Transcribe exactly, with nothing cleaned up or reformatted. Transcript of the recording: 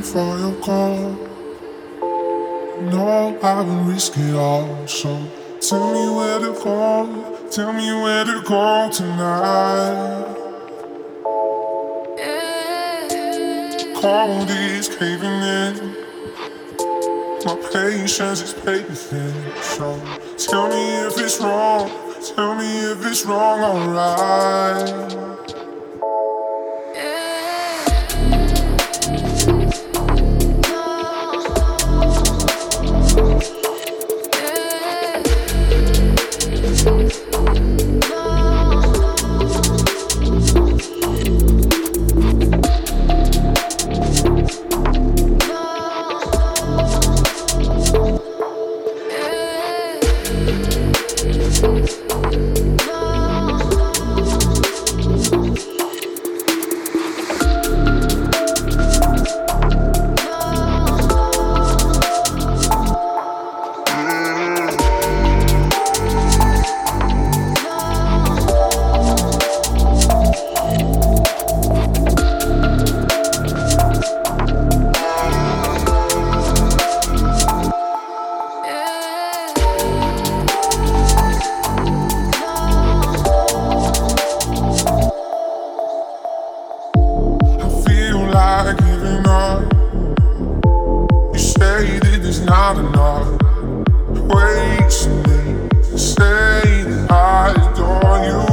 for your call. No, I would risk it all. So tell me where to go. Tell me where to go tonight. Cold is caving in. My patience is pacing. So tell me if it's wrong. Tell me if it's wrong, alright. Like giving up. You say that it's not enough. Wasting me. Say that I adore you.